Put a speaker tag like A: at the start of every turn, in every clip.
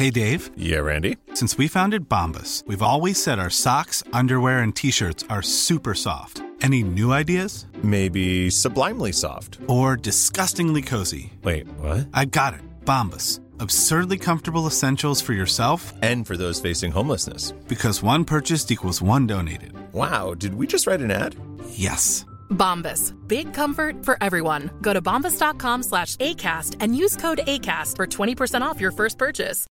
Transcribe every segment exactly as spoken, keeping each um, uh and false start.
A: Hey, Dave.
B: Yeah, Randy?
A: Since we founded Bombas, we've always said our socks, underwear, and T-shirts are super soft. Any new ideas?
B: Maybe sublimely soft.
A: Or disgustingly cozy.
B: Wait, what?
A: I got it. Bombas. Absurdly comfortable essentials for yourself
B: and for those facing homelessness.
A: Because one purchased equals one donated.
B: Wow, did we just write an ad?
A: Yes.
C: Bombas. Big comfort for everyone. Go to bombas.com slash ACAST and use code ACAST for twenty percent off your first purchase.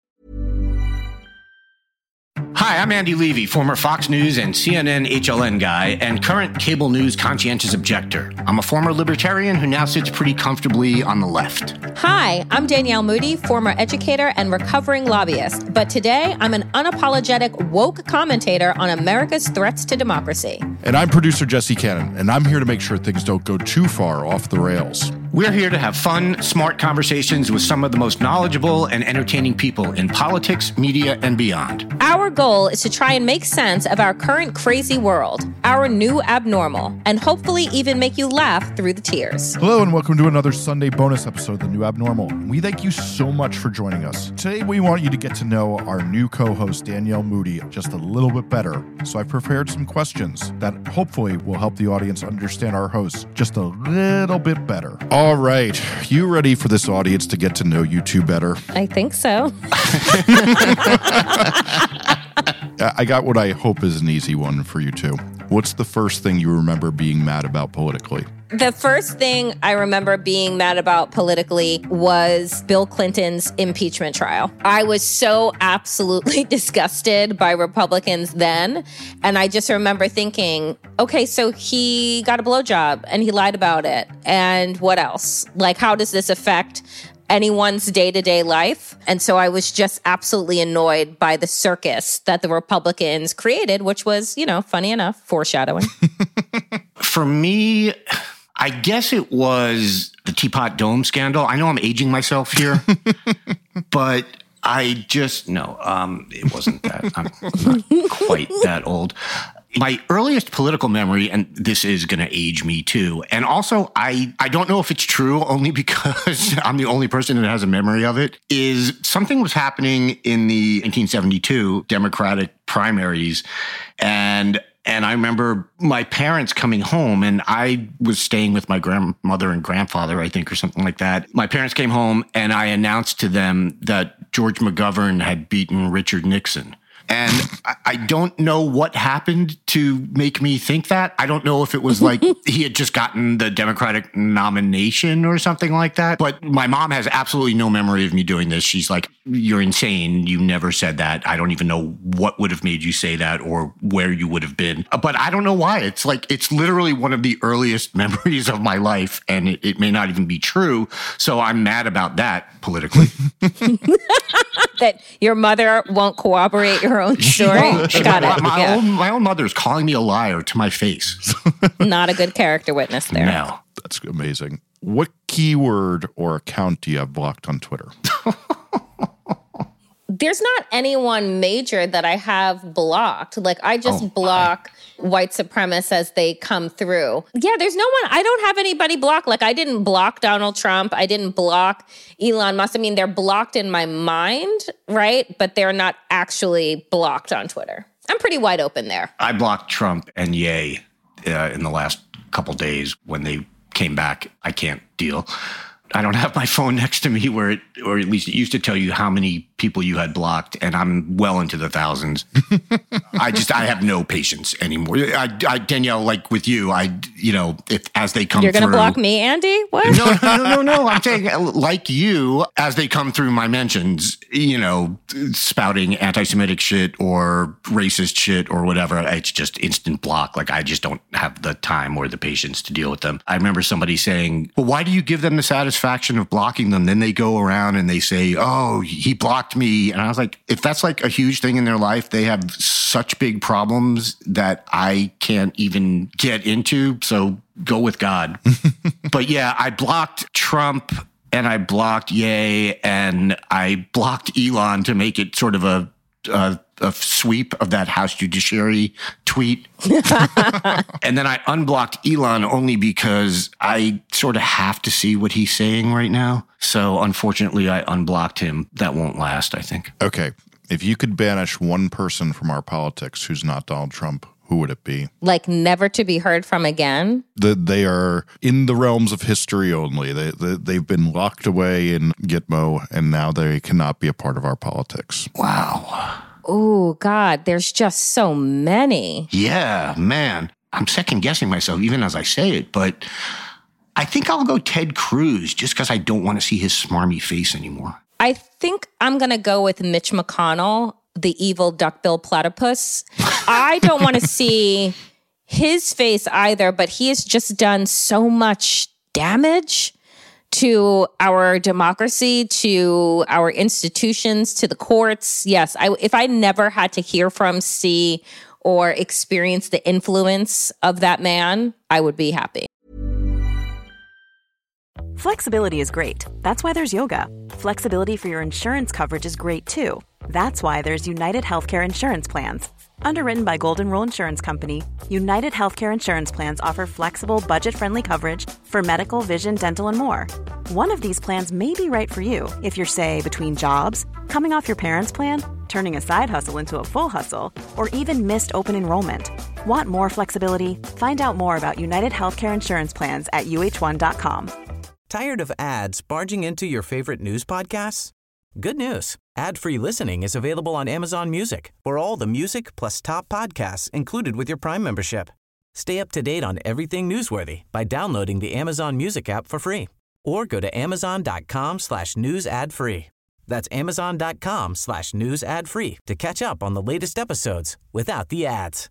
D: Hi, I'm Andy Levy, former Fox News and C N N H L N guy and current cable news conscientious objector. I'm a former libertarian who now sits pretty comfortably on the left.
E: Hi, I'm Danielle Moody, former educator and recovering lobbyist. But today, I'm an unapologetic woke commentator on America's threats to democracy.
F: And I'm producer Jesse Cannon, and I'm here to make sure things don't go too far off the rails.
D: We're here to have fun, smart conversations with some of the most knowledgeable and entertaining people in politics, media, and beyond.
E: Our goal is to try and make sense of our current crazy world, our new abnormal, and hopefully even make you laugh through the tears.
F: Hello, and welcome to another Sunday bonus episode of The New Abnormal. We thank you so much for joining us. Today, we want you to get to know our new co-host, Danielle Moody, just a little bit better. So I've prepared some questions that hopefully will help the audience understand our host just a little bit better. All right. You ready for this audience to get to know you two better?
E: I think so.
F: I got what I hope is an easy one for you two. What's the first thing you remember being mad about politically?
E: The first thing I remember being mad about politically was Bill Clinton's impeachment trial. I was so absolutely disgusted by Republicans then. And I just remember thinking, okay, so he got a blowjob and he lied about it. And what else? Like, how does this affect anyone's day-to-day life? And so I was just absolutely annoyed by the circus that the Republicans created, which was, you know, funny enough, foreshadowing.
D: For me, I guess it was the Teapot Dome scandal. I know I'm aging myself here, but I just, no, um, it wasn't that. I'm not quite that old. My earliest political memory, and this is going to age me too, and also I, I don't know if it's true only because I'm the only person that has a memory of it, is something was happening in the nineteen seventy-two Democratic primaries, and And I remember my parents coming home, and I was staying with my grandmother and grandfather, I think, or something like that. My parents came home, and I announced to them that George McGovern had beaten Richard Nixon. And I don't know what happened to make me think that. I don't know if it was like he had just gotten the Democratic nomination or something like that. But my mom has absolutely no memory of me doing this. She's like, you're insane. You never said that. I don't even know what would have made you say that or where you would have been. But I don't know why. It's like, it's literally one of the earliest memories of my life. And it, it may not even be true. So I'm mad about that politically.
E: That your mother won't corroborate your own story.
D: She,
E: Got
D: my,
E: it.
D: My,
E: yeah.
D: own, my own mother is calling me a liar to my face.
E: Not a good character witness there.
D: No.
F: That's amazing. What keyword or account do you have blocked on Twitter?
E: There's not anyone major that I have blocked. Like, I just oh, block I... white supremacists as they come through. Yeah, there's no one. I don't have anybody blocked. Like, I didn't block Donald Trump. I didn't block Elon Musk. I mean, they're blocked in my mind, right? But they're not actually blocked on Twitter. I'm pretty wide open there.
D: I blocked Trump and Ye uh, in the last couple days when they came back. I can't deal. I don't have my phone next to me where it, or at least it used to tell you how many people you had blocked, and I'm well into the thousands. I just, I have no patience anymore. I, I, Danielle, like with you, I, you know, if as they come
E: You're
D: through.
E: You're going to block me, Andy? What?
D: No, no, no, no. I'm saying like you, as they come through my mentions, you know, spouting anti-Semitic shit or racist shit or whatever, it's just instant block. Like I just don't have the time or the patience to deal with them. I remember somebody saying, well, why do you give them the satisfaction of blocking them? Then they go around and they say, oh, he blocked me. And I was like, if that's like a huge thing in their life, they have such big problems that I can't even get into. So go with God. But yeah, I blocked Trump and I blocked Ye and I blocked Elon to make it sort of a, a a sweep of that House Judiciary tweet. And then I unblocked Elon only because I sort of have to see what he's saying right now. So unfortunately, I unblocked him. That won't last, I think.
F: Okay. If you could banish one person from our politics who's not Donald Trump, who would it be?
E: Like never to be heard from again?
F: The, they are in the realms of history only. They, they, they've been locked away in Gitmo, and now they cannot be a part of our politics.
D: Wow.
E: Oh, God, there's just so many.
D: Yeah, man. I'm second guessing myself even as I say it, but I think I'll go Ted Cruz just because I don't want to see his smarmy face anymore.
E: I think I'm going to go with Mitch McConnell, the evil duckbill platypus. I don't want to see his face either, but he has just done so much damage to our democracy, to our institutions, to the courts. Yes, I, if I never had to hear from, see, or experience the influence of that man, I would be happy.
G: Flexibility is great. That's why there's yoga. Flexibility for your insurance coverage is great too. That's why there's United Healthcare Insurance Plans. Underwritten by Golden Rule Insurance Company, United Healthcare Insurance Plans offer flexible, budget-friendly coverage for medical, vision, dental, and more. One of these plans may be right for you if you're, say, between jobs, coming off your parents' plan, turning a side hustle into a full hustle, or even missed open enrollment. Want more flexibility? Find out more about United Healthcare Insurance Plans at U H one dot com.
H: Tired of ads barging into your favorite news podcasts? Good news. Ad-free listening is available on Amazon Music for all the music plus top podcasts included with your Prime membership. Stay up to date on everything newsworthy by downloading the Amazon Music app for free or go to amazon.com slash news ad free. That's amazon.com slash news ad free to catch up on the latest episodes without the ads.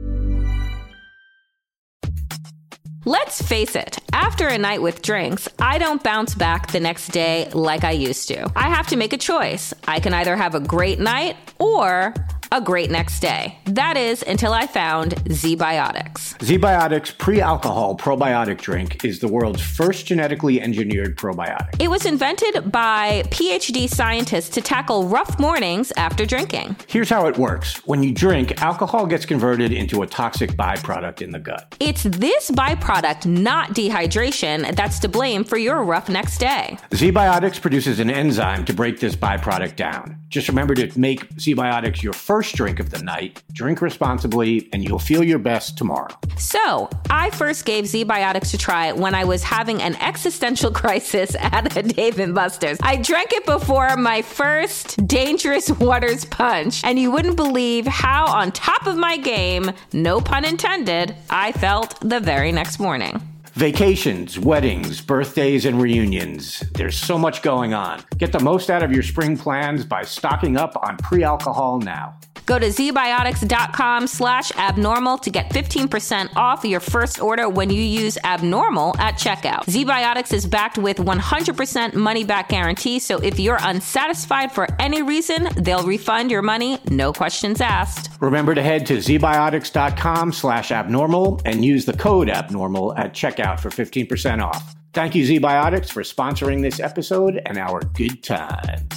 E: Let's face it, after a night with drinks, I don't bounce back the next day like I used to. I have to make a choice. I can either have a great night or a great next day. That is until I found Z-Biotics.
D: Z-Biotics pre-alcohol probiotic drink is the world's first genetically engineered probiotic.
E: It was invented by P H D scientists to tackle rough mornings after drinking.
D: Here's how it works. When you drink, alcohol gets converted into a toxic byproduct in the gut.
E: It's this byproduct, not dehydration, that's to blame for your rough next day.
D: Z-Biotics produces an enzyme to break this byproduct down. Just remember to make Z-Biotics your first drink of the night, drink responsibly, and you'll feel your best tomorrow.
E: So, I first gave Z-Biotics a try when I was having an existential crisis at a Dave and Buster's. I drank it before my first Dangerous Waters punch, and you wouldn't believe how on top of my game, no pun intended, I felt the very next morning.
D: Vacations, weddings, birthdays, and reunions. There's so much going on. Get the most out of your spring plans by stocking up on pre-alcohol now.
E: Go to zbiotics.com slash abnormal to get fifteen percent off your first order when you use abnormal at checkout. ZBiotics is backed with one hundred percent money-back guarantee, so if you're unsatisfied for any reason, they'll refund your money, no questions asked.
D: Remember to head to zbiotics.com slash abnormal and use the code abnormal at checkout for fifteen percent off. Thank you, ZBiotics, for sponsoring this episode and our good times.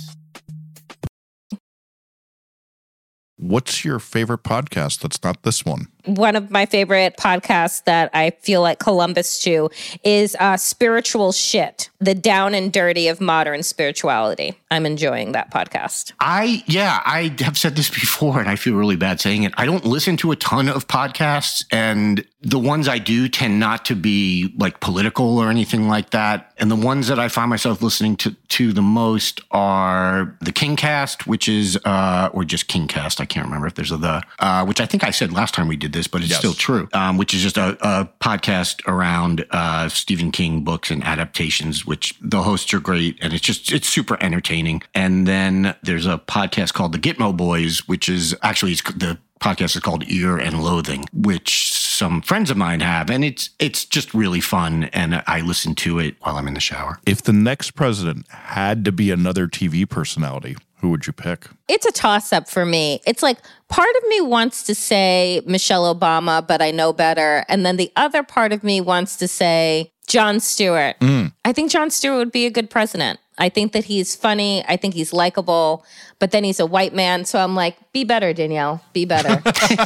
F: What's your favorite podcast that's not this one?
E: One of my favorite podcasts that I feel like Columbus to is uh, Spiritual Shit, the down and dirty of modern spirituality. I'm enjoying that podcast.
D: I, yeah, I have said this before and I feel really bad saying it. I don't listen to a ton of podcasts, and the ones I do tend not to be like political or anything like that. And the ones that I find myself listening to, to the most are the Kingcast, which is, uh, or just Kingcast. I can't remember if there's a the, uh, which I think I said last time we did this, but it's yes. still true, um, which is just a, a podcast around uh, Stephen King books and adaptations, which the hosts are great. And it's just, it's super entertaining. And then there's a podcast called The Gitmo Boys, which is actually, it's, the podcast is called Ear and Loathing, which some friends of mine have. And it's, it's just really fun. And I listen to it while I'm in the shower.
F: If the next president had to be another T V personality, who would you pick?
E: It's a toss-up for me. It's like part of me wants to say Michelle Obama, but I know better. And then the other part of me wants to say Jon Stewart.
F: Mm.
E: I think Jon Stewart would be a good president. I think that he's funny. I think he's likable, but then he's a white man. So I'm like, be better, Danielle. Be better.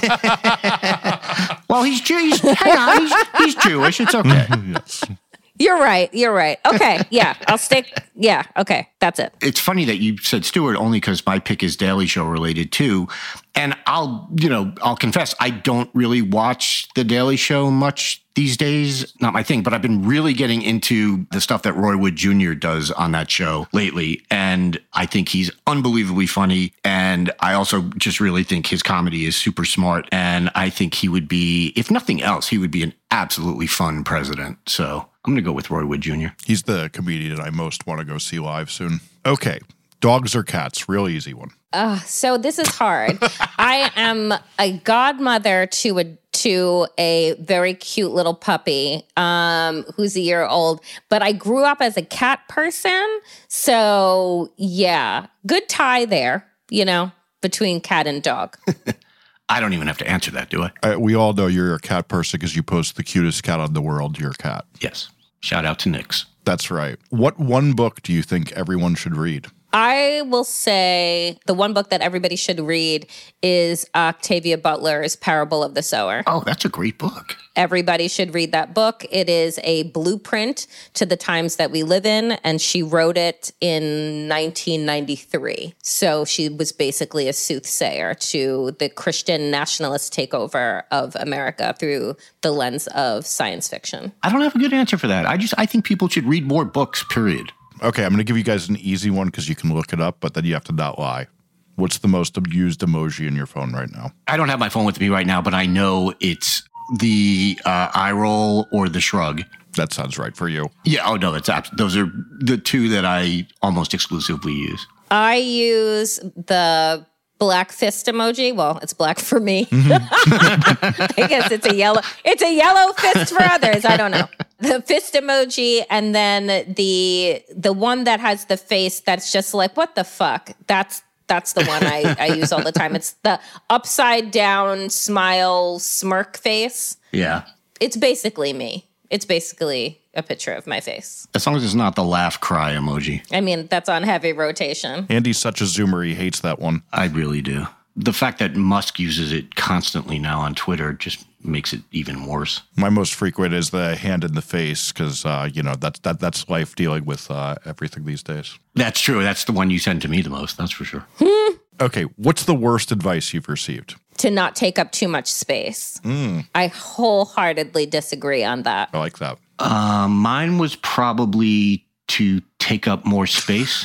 D: Well, he's Jewish. Hang on, he's, he's Jewish. It's okay.
F: Yes.
E: You're right. You're right. Okay. Yeah. I'll stick. Yeah. Okay. That's it.
D: It's funny that you said Stewart only because my pick is Daily Show related too. And I'll, you know, I'll confess, I don't really watch The Daily Show much these days. Not my thing, but I've been really getting into the stuff that Roy Wood Junior does on that show lately. And I think he's unbelievably funny. And I also just really think his comedy is super smart. And I think he would be, if nothing else, he would be an absolutely fun president. So I'm going to go with Roy Wood Junior
F: He's the comedian I most want to go see live soon. Okay. Dogs or cats? Real easy one.
E: Uh, so this is hard. I am a godmother to a to a very cute little puppy um, who's a year old, but I grew up as a cat person. So yeah, good tie there, you know, between cat and dog.
D: I don't even have to answer that, do I?
F: I, we all know you're a cat person because you post the cutest cat on the world, your cat.
D: Yes. Shout out to Nix.
F: That's right. What one book do you think everyone should read?
E: I will say the one book that everybody should read is Octavia Butler's Parable of the Sower.
D: Oh, that's a great book.
E: Everybody should read that book. It is a blueprint to the times that we live in, and she wrote it in nineteen ninety-three. So she was basically a soothsayer to the Christian nationalist takeover of America through the lens of science fiction.
D: I don't have a good answer for that. I just, I think people should read more books, period.
F: Okay, I'm going to give you guys an easy one because you can look it up, but then you have to not lie. What's the most used emoji in your phone right now?
D: I don't have my phone with me right now, but I know it's the uh, eye roll or the shrug.
F: That sounds right for you.
D: Yeah, oh no, that's abs- those are the two that I almost exclusively use.
E: I use the black fist emoji. Well, it's black for me.
F: Mm-hmm.
E: I guess it's a yellow. It's a yellow fist for others. I don't know. The fist emoji, and then the the one that has the face that's just like, what the fuck? That's that's the one I, I use all the time. It's the upside down smile smirk face.
D: Yeah.
E: It's basically me. It's basically a picture of my face.
D: As long as it's not the laugh cry emoji.
E: I mean, that's on heavy rotation.
F: Andy's such a zoomer, he hates that one.
D: I really do. The fact that Musk uses it constantly now on Twitter just makes it even worse.
F: My most frequent is the hand in the face because, uh, you know, that's that, that's life dealing with uh, everything these days.
D: That's true. That's the one you send to me the most. That's for sure.
F: Okay, what's the worst advice you've received?
E: To not take up too much space.
F: Mm.
E: I wholeheartedly disagree on that.
F: I like that.
D: Uh, mine was probably to take up more space.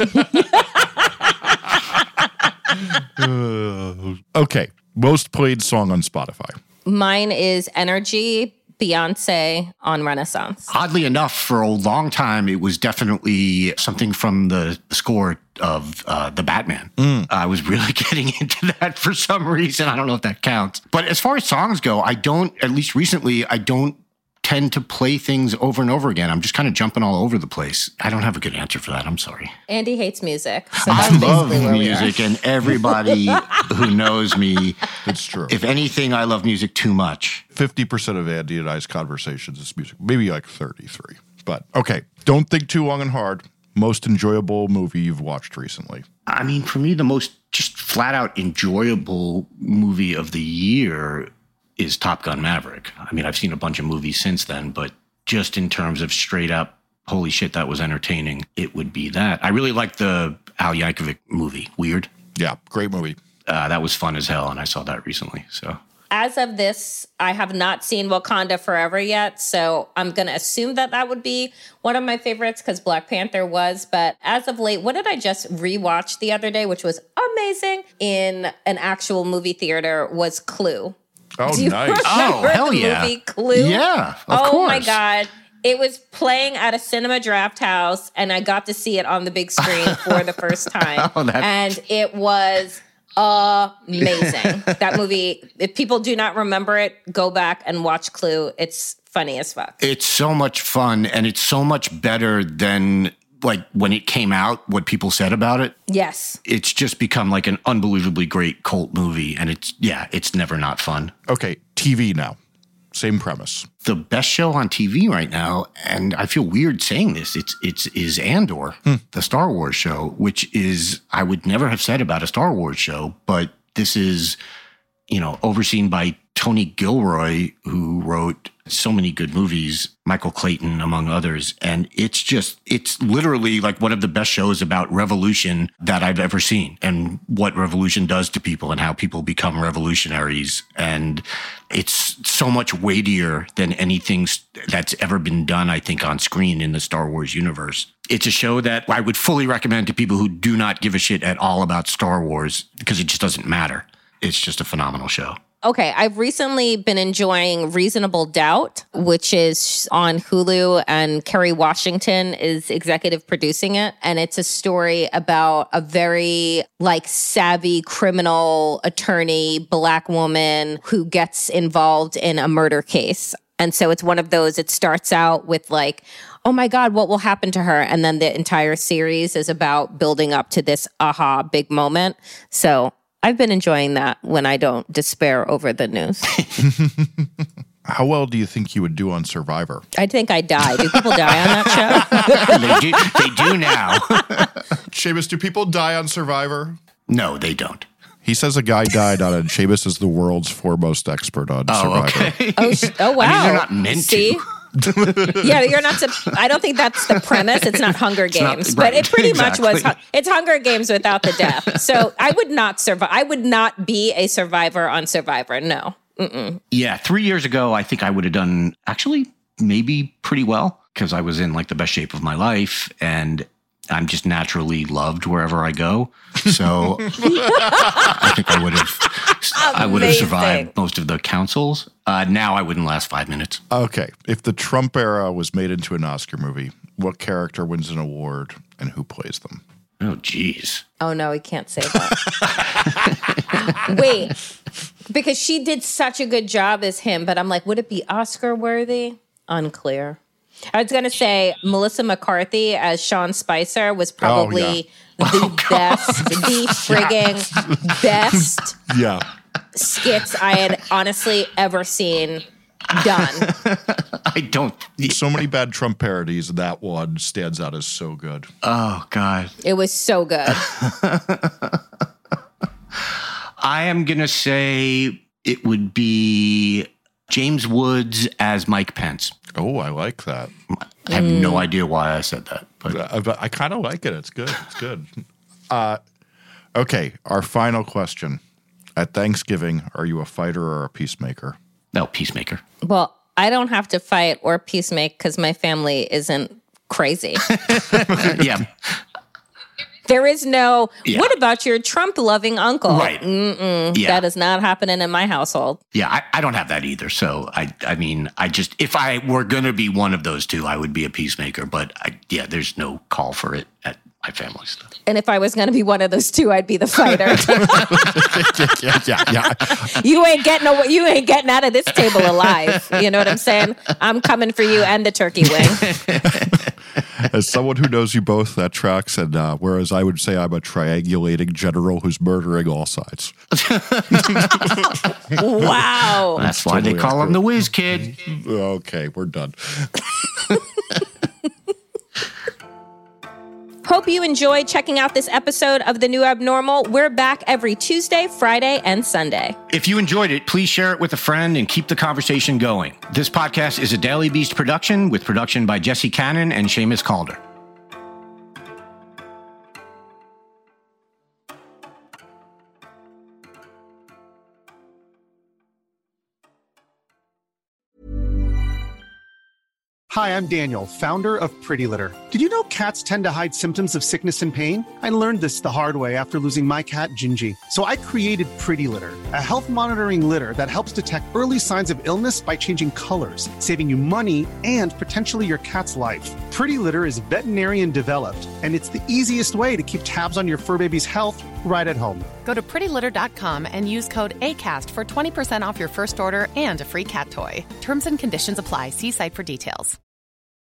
F: uh, okay, most played song on Spotify.
E: Mine is Energy, Beyonce on Renaissance.
D: Oddly enough, for a long time, it was definitely something from the score of uh, The Batman.
F: Mm.
D: I was really getting into that for some reason. I don't know if that counts. But as far as songs go, I don't, at least recently, I don't tend to play things over and over again. I'm just kind of jumping all over the place. I don't have a good answer for that. I'm sorry.
E: Andy hates music. So
D: I
E: that's
D: love
E: basically where
D: music,
E: we are.
D: and everybody who knows me,
F: It's true.
D: if anything, I love music too much.
F: fifty percent of Andy and I's conversations is music. Maybe like thirty-three. But okay, don't think too long and hard. Most enjoyable movie you've watched recently?
D: I mean, for me, the most just flat out enjoyable movie of the year is Top Gun Maverick. I mean, I've seen a bunch of movies since then, but just in terms of straight up, holy shit, that was entertaining, it would be that. I really liked the Al Yankovic movie, Weird.
F: Yeah, great movie.
D: Uh, that was fun as hell, and I saw that recently. So,
E: As of this, I have not seen Wakanda Forever yet, so I'm going to assume that that would be one of my favorites because Black Panther was. But as of late, what did I just rewatch the other day, which was amazing in an actual movie theater, was Clue.
F: Oh,
E: Do you
F: nice.
E: remember
D: Oh, hell
E: the
D: yeah.
E: movie Clue?
D: Yeah, of
E: oh
D: course.
E: my God. It was playing at a cinema draft house, and I got to see it on the big screen for the first time.
D: Oh, that-
E: And it was amazing. That movie, if people do not remember it, go back and watch Clue. It's funny as fuck.
D: It's so much fun, and it's so much better than like when it came out, what people said about it.
E: Yes.
D: It's just become like an unbelievably great cult movie, and it's, yeah, it's never not fun.
F: Okay, T V now. Same premise.
D: The best show on T V right now, and I feel weird saying this, it's it's is Andor, hmm. the Star Wars show, which is, I would never have said about a Star Wars show, but this is, you know, overseen by Tony Gilroy, who wrote so many good movies, Michael Clayton, among others. And it's just, it's literally like one of the best shows about revolution that I've ever seen and what revolution does to people and how people become revolutionaries. And it's so much weightier than anything that's ever been done, I think, on screen in the Star Wars universe. It's a show that I would fully recommend to people who do not give a shit at all about Star Wars because it just doesn't matter. It's just a phenomenal show.
E: Okay, I've recently been enjoying Reasonable Doubt, which is on Hulu, and Kerry Washington is executive producing it. And it's a story about a very like savvy criminal attorney, Black woman who gets involved in a murder case. And so it's one of those, it starts out with like, oh my God, what will happen to her? And then the entire series is about building up to this aha big moment. So I've been enjoying that when I don't despair over the news.
F: How well do you think you would do on Survivor?
E: I think I die. Do people die on that
D: show? they, do, they do now.
F: Seamus, do people die on Survivor?
D: No, they don't.
F: He says a guy died on it. Seamus is the world's foremost expert on
D: oh,
F: Survivor.
D: Okay.
E: Oh, sh- oh, wow.
D: I mean, they're not meant
E: See?
D: to.
E: Yeah, you're not. To, I don't think that's the premise. It's not Hunger Games,
D: not, right,
E: but it pretty
D: exactly.
E: much was. It's Hunger Games without the death. So I would not survive. I would not be a survivor on Survivor. No. Mm-mm.
D: Yeah, three years ago, I think I would have done actually maybe pretty well because I was in like the best shape of my life, and I'm just naturally loved wherever I go. So I think I would have. I would have survived most of the councils. Uh, now I wouldn't last five minutes.
F: Okay. If the Trump era was made into an Oscar movie, what character wins an award and who plays them?
D: Oh, geez.
E: Oh, no, we can't say that. Wait, because she did such a good job as him, but I'm like, would it be Oscar worthy? Unclear. I was going to say Melissa McCarthy as Sean Spicer was probably
F: oh, yeah.
E: the
F: oh,
E: best, the frigging best
F: yeah.
E: skits I had honestly ever seen done.
D: I don't.
F: So many bad Trump parodies. That one stands out as so good.
D: Oh, God.
E: It was so good.
D: I am going to say it would be James Woods as Mike Pence.
F: Oh, I like that.
D: I have mm. no idea why I said that. But
F: I, I kind of like it. It's good. It's good. Uh, okay, our final question. At Thanksgiving, are you a fighter or a peacemaker?
D: No, peacemaker.
E: Well, I don't have to fight or peacemake because my family isn't crazy.
D: Yeah.
E: There is no,
D: yeah.
E: what about your Trump-loving uncle?
D: Right.
E: Mm-mm,
D: yeah.
E: That is not happening in my household.
D: Yeah, I, I don't have that either. So, I I mean, I just, if I were going to be one of those two, I would be a peacemaker. But, I, yeah, there's no call for it at my family stuff.
E: And if I was going to be one of those two, I'd be the fighter.
F: yeah, yeah, yeah.
E: You ain't getting a, you ain't getting out of this table alive. You know what I'm saying? I'm coming for you and the turkey wing.
F: As someone who knows you both, that tracks. And uh, whereas I would say I'm a triangulating general who's murdering all sides.
E: Wow.
D: That's why totally they call him the Whiz Kid.
F: Okay, we're done.
E: Hope you enjoyed checking out this episode of The New Abnormal. We're back every Tuesday, Friday, and Sunday.
D: If you enjoyed it, please share it with a friend and keep the conversation going. This podcast is a Daily Beast production with production by Jesse Cannon and Seamus Calder.
I: Hi, I'm Daniel, founder of Pretty Litter. Did you know cats tend to hide symptoms of sickness and pain? I learned this the hard way after losing my cat, Gingy. So I created Pretty Litter, a health monitoring litter that helps detect early signs of illness by changing colors, saving you money and potentially your cat's life. Pretty Litter is veterinarian developed, and it's the easiest way to keep tabs on your fur baby's health right at home.
J: Go to pretty litter dot com and use code ACAST for twenty percent off your first order and a free cat toy. Terms and conditions apply. See site for details.